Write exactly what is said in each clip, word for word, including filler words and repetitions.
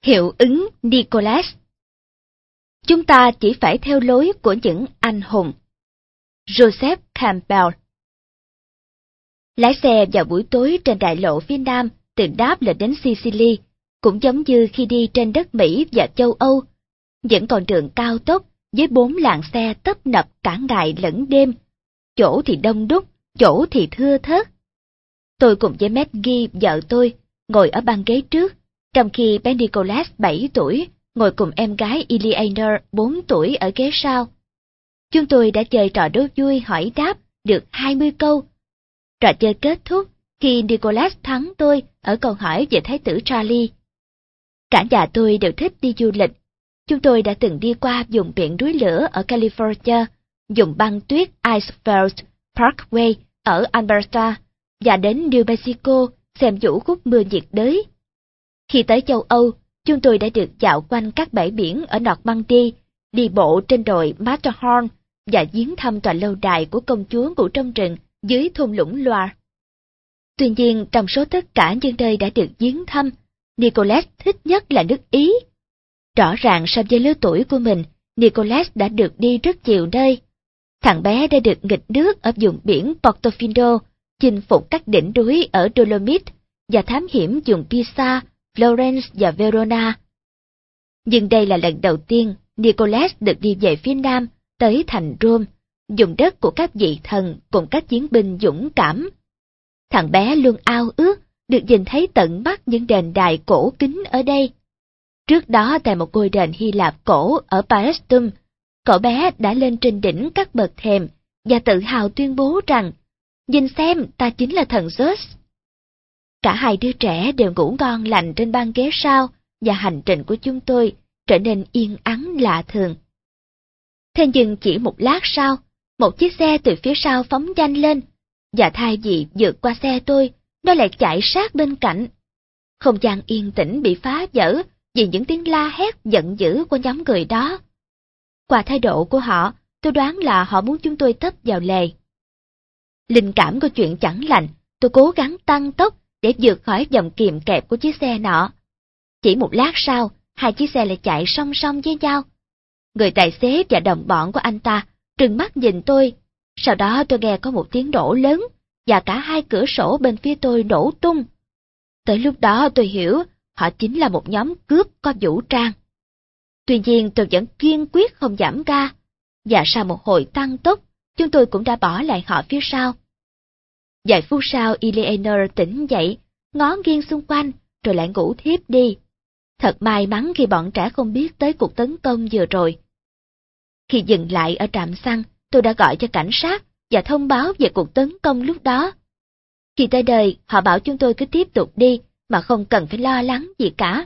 Hiệu ứng Nicholas. Chúng ta chỉ phải theo lối của những anh hùng. Joseph Campbell. Lái xe vào buổi tối trên đại lộ phía nam từ Naples đến Sicily, cũng giống như khi đi trên đất Mỹ và châu Âu, những con đường cao tốc với bốn làn xe tấp nập cả ngày lẫn đêm, chỗ thì đông đúc, chỗ thì thưa thớt. Tôi cùng với Maggie, vợ tôi, ngồi ở băng ghế trước, trong khi bé Nicholas bảy tuổi ngồi cùng em gái Eleanor bốn tuổi ở ghế sau. Chúng tôi đã chơi trò đố vui hỏi đáp được hai mươi câu. Trò chơi kết thúc khi Nicholas thắng tôi ở câu hỏi về Thái tử Charlie. Cả nhà tôi đều thích đi du lịch. Chúng tôi đã từng đi qua vùng biển núi lửa ở California, vùng băng tuyết Icefields Parkway ở Alberta, và đến New Mexico xem vũ khúc mưa nhiệt đới. Khi tới châu Âu, chúng tôi đã được dạo quanh các bãi biển ở Normandy, đi bộ trên đồi Matterhorn và viếng thăm tòa lâu đài của công chúa ngủ trong rừng dưới thung lũng Loire. Tuy nhiên, trong số tất cả những nơi đã được viếng thăm, Nicholas thích nhất là nước Ý. Rõ ràng so với lứa tuổi của mình, Nicholas đã được đi rất nhiều nơi. Thằng bé đã được nghịch nước ở vùng biển Portofino, chinh phục các đỉnh núi ở Dolomite và thám hiểm vùng Pisa, Florence và Verona. Nhưng đây là lần đầu tiên Nicholas được đi về phía nam tới thành Rome, vùng đất của các vị thần cùng các chiến binh dũng cảm. Thằng bé luôn ao ước được nhìn thấy tận mắt những đền đài cổ kính ở đây. Trước đó tại một ngôi đền Hy Lạp cổ ở Paestum, cậu bé đã lên trên đỉnh các bậc thềm và tự hào tuyên bố rằng, nhìn xem, ta chính là thần Zeus. Cả hai đứa trẻ đều ngủ ngon lành trên băng ghế sau, và hành trình của chúng tôi trở nên yên ắng lạ thường. Thế nhưng chỉ một lát sau, một chiếc xe từ phía sau phóng nhanh lên, và thay vì vượt qua xe tôi, nó lại chạy sát bên cạnh. Không gian yên tĩnh bị phá vỡ vì những tiếng la hét giận dữ của nhóm người đó. Qua thái độ của họ, tôi đoán là họ muốn chúng tôi tấp vào lề. Linh cảm của chuyện chẳng lành, tôi cố gắng tăng tốc để vượt khỏi vòng kìm kẹp của chiếc xe nọ. Chỉ một lát sau, hai chiếc xe lại chạy song song với nhau. Người tài xế và đồng bọn của anh ta trừng mắt nhìn tôi. Sau đó tôi nghe có một tiếng nổ lớn, và cả hai cửa sổ bên phía tôi nổ tung. Tới lúc đó tôi hiểu, họ chính là một nhóm cướp có vũ trang. Tuy nhiên tôi vẫn kiên quyết không giảm ga, và sau một hồi tăng tốc, chúng tôi cũng đã bỏ lại họ phía sau. Vài phút sau, Eleanor tỉnh dậy, ngó nghiêng xung quanh, rồi lại ngủ thiếp đi. Thật may mắn khi bọn trẻ không biết tới cuộc tấn công vừa rồi. Khi dừng lại ở trạm xăng, tôi đã gọi cho cảnh sát và thông báo về cuộc tấn công lúc đó. Khi tới nơi, họ bảo chúng tôi cứ tiếp tục đi, mà không cần phải lo lắng gì cả.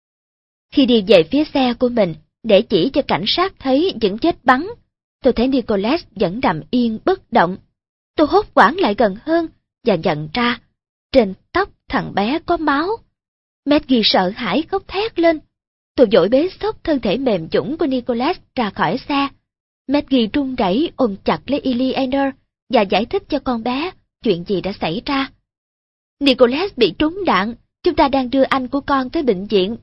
Khi đi về phía xe của mình, để chỉ cho cảnh sát thấy những vết bắn, tôi thấy Nicholas vẫn nằm yên bất động. Tôi hốt hoảng lại gần hơn và nhận ra, trên tóc thằng bé có máu. Maggie sợ hãi khóc thét lên. Tôi vội bế xốc thân thể mềm nhũn của Nicholas ra khỏi xe. Maggie run rẩy ôm chặt lấy Eleanor và giải thích cho con bé chuyện gì đã xảy ra. Nicholas bị trúng đạn, chúng ta đang đưa anh của con tới bệnh viện.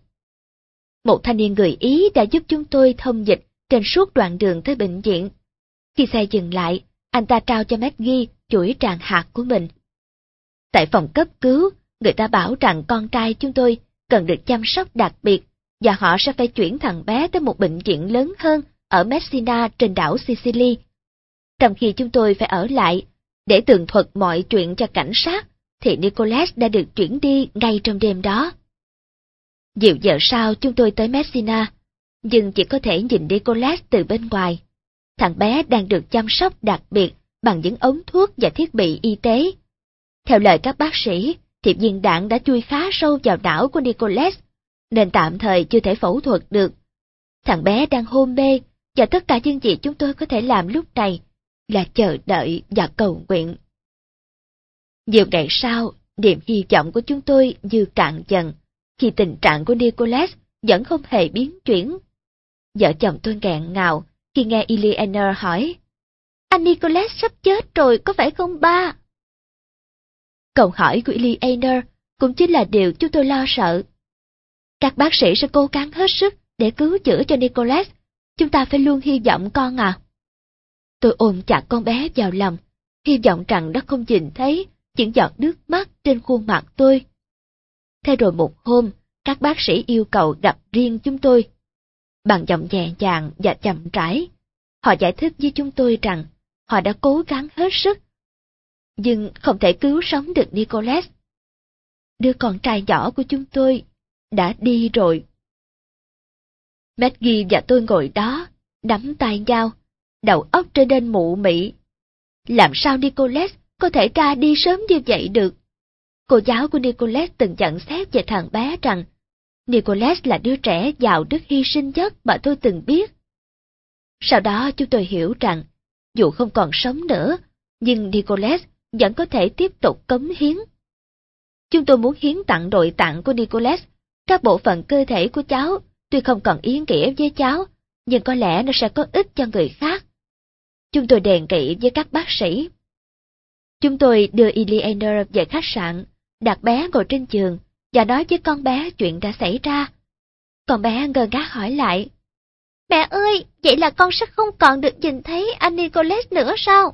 Một thanh niên người Ý đã giúp chúng tôi thông dịch trên suốt đoạn đường tới bệnh viện. Khi xe dừng lại, anh ta trao cho Maggie chuỗi tràng hạt của mình. Tại phòng cấp cứu, người ta bảo rằng con trai chúng tôi cần được chăm sóc đặc biệt, và họ sẽ phải chuyển thằng bé tới một bệnh viện lớn hơn ở Messina trên đảo Sicily. Trong khi chúng tôi phải ở lại để tường thuật mọi chuyện cho cảnh sát, thì Nicholas đã được chuyển đi ngay trong đêm đó. Nhiều giờ sau chúng tôi tới Messina, nhưng chỉ có thể nhìn Nicholas từ bên ngoài. Thằng bé đang được chăm sóc đặc biệt bằng những ống thuốc và thiết bị y tế. Theo lời các bác sĩ, thì viên đạn đã chui khá sâu vào não của Nicholas, nên tạm thời chưa thể phẫu thuật được. Thằng bé đang hôn mê, và tất cả những gì chúng tôi có thể làm lúc này là chờ đợi và cầu nguyện. Nhiều ngày sau, niềm hy vọng của chúng tôi như cạn dần, khi tình trạng của Nicholas vẫn không hề biến chuyển. Vợ chồng tôi nghẹn ngào khi nghe Eleanor hỏi, anh Nicholas sắp chết rồi, có phải không ba? Câu hỏi của Eleanor cũng chính là điều chúng tôi lo sợ. Các bác sĩ sẽ cố gắng hết sức để cứu chữa cho Nicholas. Chúng ta phải luôn hy vọng con à. Tôi ôm chặt con bé vào lòng, hy vọng rằng nó không nhìn thấy những giọt nước mắt trên khuôn mặt tôi. Thế rồi một hôm, các bác sĩ yêu cầu gặp riêng chúng tôi. Bằng giọng nhẹ nhàng và chậm rãi, họ giải thích với chúng tôi rằng họ đã cố gắng hết sức, nhưng không thể cứu sống được Nicholas. Đứa con trai nhỏ của chúng tôi đã đi rồi. Maggie và tôi ngồi đó, nắm tay nhau, đầu óc trở nên mụ mị. Làm sao Nicholas có thể ra đi sớm như vậy được? Cô giáo của Nicholas từng nhận xét về thằng bé rằng Nicholas là đứa trẻ giàu đức hy sinh nhất mà tôi từng biết. Sau đó chúng tôi hiểu rằng, dù không còn sống nữa, nhưng Nicholas vẫn có thể tiếp tục cống hiến. Chúng tôi muốn hiến tặng nội tạng của Nicholas, các bộ phận cơ thể của cháu, tuy không còn ý nghĩa với cháu, nhưng có lẽ nó sẽ có ích cho người khác. Chúng tôi đề nghị với các bác sĩ. Chúng tôi đưa Eleanor về khách sạn, đặt bé ngồi trên giường và nói với con bé chuyện đã xảy ra. Con bé ngơ ngác hỏi lại, mẹ ơi, vậy là con sẽ không còn được nhìn thấy anh Nicholas nữa sao?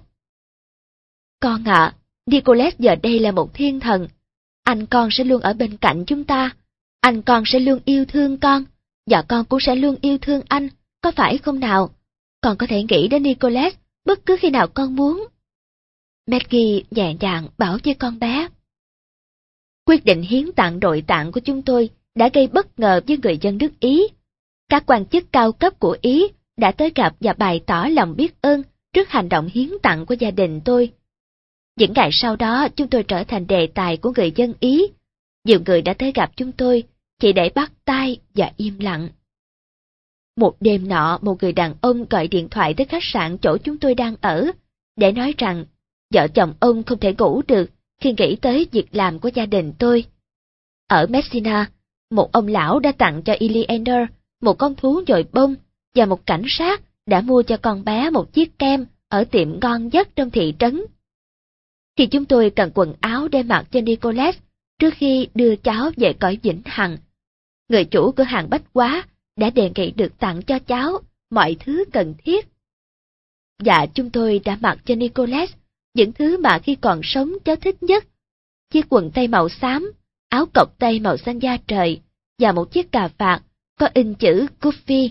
Con ạ, à, Nicholas giờ đây là một thiên thần. Anh con sẽ luôn ở bên cạnh chúng ta. Anh con sẽ luôn yêu thương con, và con cũng sẽ luôn yêu thương anh, có phải không nào? Con có thể nghĩ đến Nicholas bất cứ khi nào con muốn. Maggie nhẹ nhàng bảo với con bé. Quyết định hiến tặng nội tạng của chúng tôi đã gây bất ngờ với người dân nước Ý. Các quan chức cao cấp của Ý đã tới gặp và bày tỏ lòng biết ơn trước hành động hiến tặng của gia đình tôi. Những ngày sau đó chúng tôi trở thành đề tài của người dân Ý. Nhiều người đã tới gặp chúng tôi chỉ để bắt tay và im lặng. Một đêm nọ, một người đàn ông gọi điện thoại tới khách sạn chỗ chúng tôi đang ở, để nói rằng vợ chồng ông không thể ngủ được khi nghĩ tới việc làm của gia đình tôi. Ở Messina, một ông lão đã tặng cho Eleanor một con thú nhồi bông, và một cảnh sát đã mua cho con bé một chiếc kem ở tiệm ngon nhất trong thị trấn. Khi chúng tôi cần quần áo để mặc cho Nicholas trước khi đưa cháu về cõi vĩnh hằng, người chủ cửa hàng bách hóa đã đề nghị được tặng cho cháu mọi thứ cần thiết. Và chúng tôi đã mặc cho Nicholas những thứ mà khi còn sống cháu thích nhất: chiếc quần tây màu xám, áo cộc tây màu xanh da trời và một chiếc cà vạt có in chữ Goofy.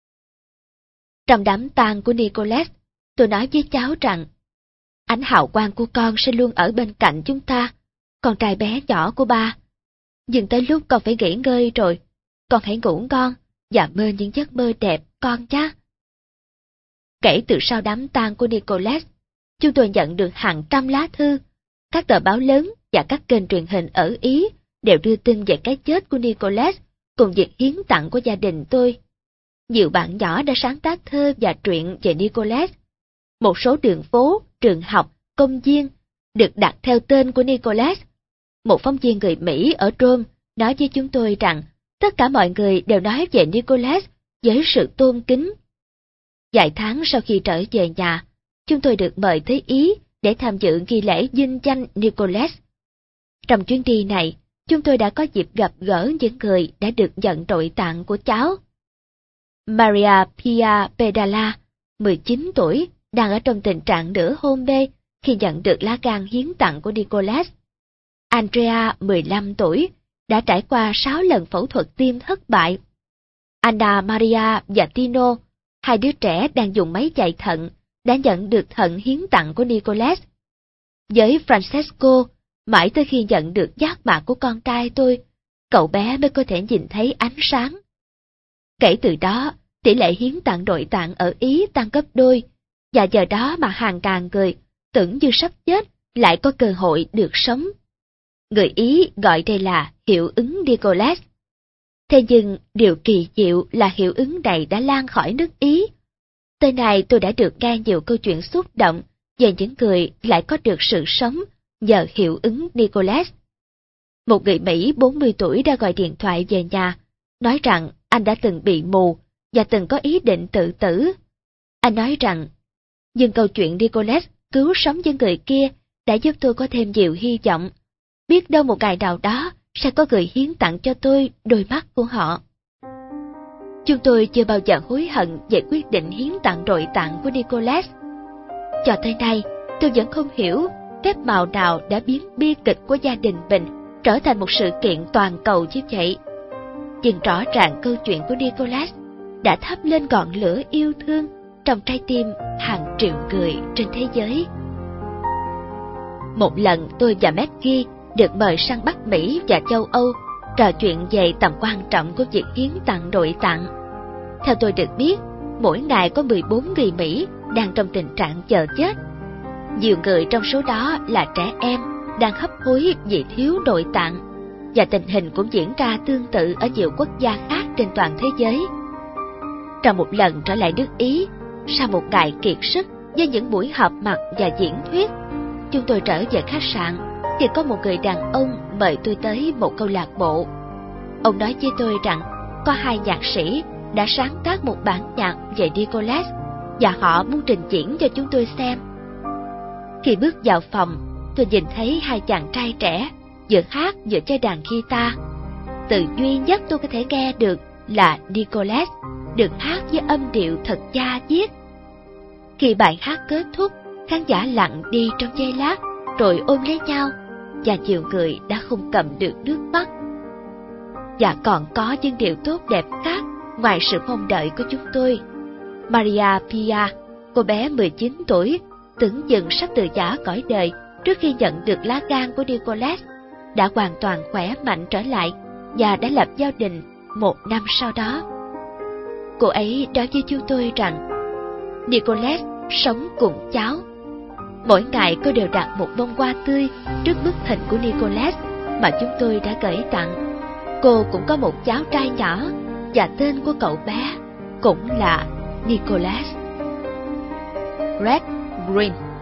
Trong đám tang của Nicholas, tôi nói với cháu rằng ánh hào quang của con sẽ luôn ở bên cạnh chúng ta, con trai bé nhỏ của ba. Nhưng tới lúc con phải nghỉ ngơi rồi, con hãy ngủ ngon và mơ những giấc mơ đẹp con nhé. Kể từ sau đám tang của Nicholas, chúng tôi nhận được hàng trăm lá thư. Các tờ báo lớn và các kênh truyền hình ở Ý đều đưa tin về cái chết của Nicholas cùng việc hiến tặng của gia đình tôi. Nhiều bạn nhỏ đã sáng tác thơ và truyện về Nicholas. Một số đường phố, trường học, công viên được đặt theo tên của Nicholas. Một phóng viên người Mỹ ở Rome nói với chúng tôi rằng tất cả mọi người đều nói về Nicholas với sự tôn kính. Vài tháng sau khi trở về nhà, chúng tôi được mời tới Ý để tham dự nghi lễ vinh danh Nicholas. Trong chuyến đi này, chúng tôi đã có dịp gặp gỡ những người đã được nhận nội tạng của cháu. Maria Pia Pedala, mười chín tuổi, đang ở trong tình trạng nửa hôn mê khi nhận được lá gan hiến tặng của Nicholas. Andrea, mười lăm tuổi, đã trải qua sáu lần phẫu thuật tim thất bại. Anna Maria và Tino, hai đứa trẻ đang dùng máy chạy thận, đã nhận được thận hiến tặng của Nicholas. Với Francesco, mãi tới khi nhận được giác mạc của con trai tôi, cậu bé mới có thể nhìn thấy ánh sáng. Kể từ đó, tỷ lệ hiến tặng nội tạng ở Ý tăng gấp đôi, và giờ đó mà hàng ngàn người tưởng như sắp chết lại có cơ hội được sống. Người Ý gọi đây là hiệu ứng Nicholas. Thế nhưng điều kỳ diệu là hiệu ứng này đã lan khỏi nước Ý. Tới nay tôi đã được nghe nhiều câu chuyện xúc động về những người lại có được sự sống nhờ hiệu ứng Nicholas. Một người Mỹ bốn mươi tuổi đã gọi điện thoại về nhà, nói rằng anh đã từng bị mù và từng có ý định tự tử. Anh nói rằng, nhưng câu chuyện Nicholas cứu sống những người kia đã giúp tôi có thêm nhiều hy vọng. Biết đâu một ngày nào đó, sẽ có người hiến tặng cho tôi đôi mắt của họ. Chúng tôi chưa bao giờ hối hận về quyết định hiến tặng nội tạng của Nicholas. Cho tới nay, tôi vẫn không hiểu phép màu nào đã biến bi kịch của gia đình mình trở thành một sự kiện toàn cầu như vậy. Nhưng rõ ràng câu chuyện của Nicholas đã thắp lên ngọn lửa yêu thương trong trái tim hàng triệu người trên thế giới. Một lần tôi và Maggie được mời sang Bắc Mỹ và châu Âu trò chuyện về tầm quan trọng của việc hiến tặng nội tạng. Theo tôi được biết, mỗi ngày có mười bốn người Mỹ đang trong tình trạng chờ chết. Nhiều người trong số đó là trẻ em đang hấp hối vì thiếu nội tạng, và tình hình cũng diễn ra tương tự ở nhiều quốc gia khác trên toàn thế giới. Trong một lần trở lại nước Ý, sau một ngày kiệt sức với những buổi họp mặt và diễn thuyết, chúng tôi trở về khách sạn thì có một người đàn ông mời tôi tới một câu lạc bộ. Ông nói với tôi rằng có hai nhạc sĩ đã sáng tác một bản nhạc về Nicholas và họ muốn trình diễn cho chúng tôi xem. Khi bước vào phòng, tôi nhìn thấy hai chàng trai trẻ vừa hát vừa chơi đàn guitar. Từ duy nhất tôi có thể nghe được là Nicholas được hát với âm điệu thật da diết. Khi bài hát kết thúc, khán giả lặng đi trong giây lát rồi ôm lấy nhau, và nhiều người đã không cầm được nước mắt. Và còn có những điều tốt đẹp khác ngoài sự mong đợi của chúng tôi. Maria Pia, cô bé mười chín tuổi, tưởng chừng sắp từ giã cõi đời trước khi nhận được lá gan của Nicholas, đã hoàn toàn khỏe mạnh trở lại và đã lập gia đình một năm sau đó. Cô ấy nói với chúng tôi rằng Nicholas sống cùng cháu. Mỗi ngày cô đều đặt một bông hoa tươi trước bức hình của Nicholas mà chúng tôi đã gửi tặng. Cô cũng có một cháu trai nhỏ và tên của cậu bé cũng là Nicholas. Red Green.